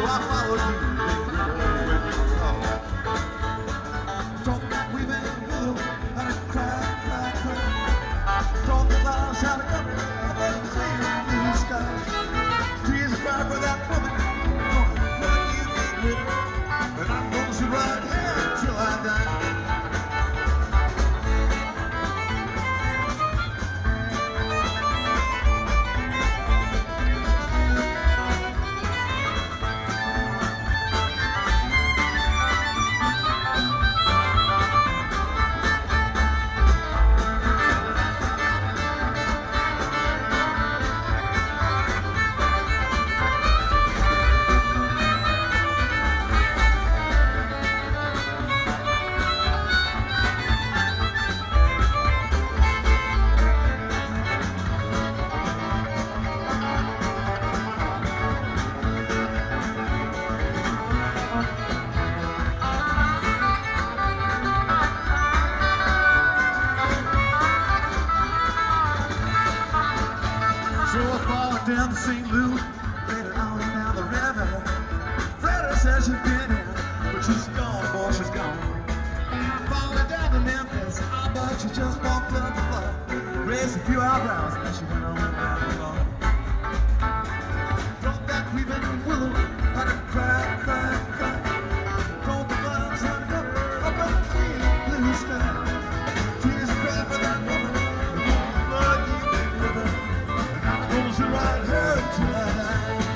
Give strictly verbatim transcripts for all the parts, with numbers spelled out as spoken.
I followed you, big river, when you called. Taught that weaving willow how to cry, cry, cry. Taught the clouds how to cover up a clear blue sky. Tears cry for that woman, gonna run you, big river, and I'm gonna sit right here till I die. So I followed down to Saint Louis, later on down the river. Freddie says she's been here, but she's gone, boy, she's gone. Followed down to Memphis, I bet she just walked up the floor. Raised a few eyebrows, and she went on down the floor. Brought that weeping willow, how to cry, cry, cry. Brought the clouds how to cover up a clear blue sky. Tears cry for that woman, Lord, you big river. Gonna sit right here till I die.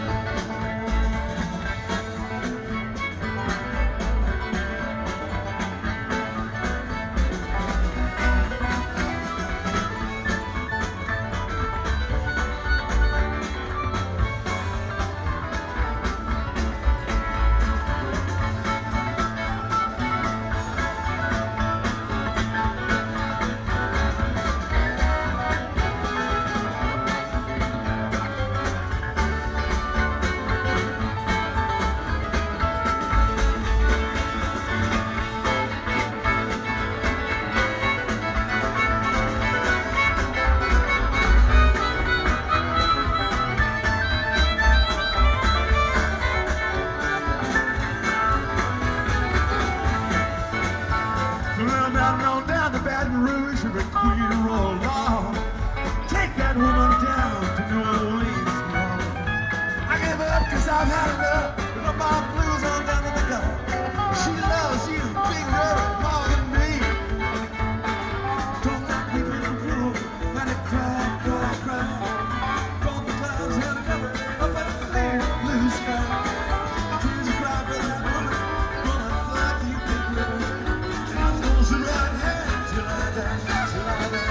Well, down on down to Baton Rouge, every queen roll along. Take that woman down to New Orleans, y'all. I give up cause I've had enough. Put my blues on down to the gun. She loves you, big river, more than me. Don't let me be the rule, let it cry, cry, cry. From the clouds, let it cover up that clear blue sky. Tears cry for that woman, gonna flood you, big river. Sit right here till I die, till I die.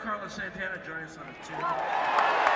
Carlos Santana joining us on a tune.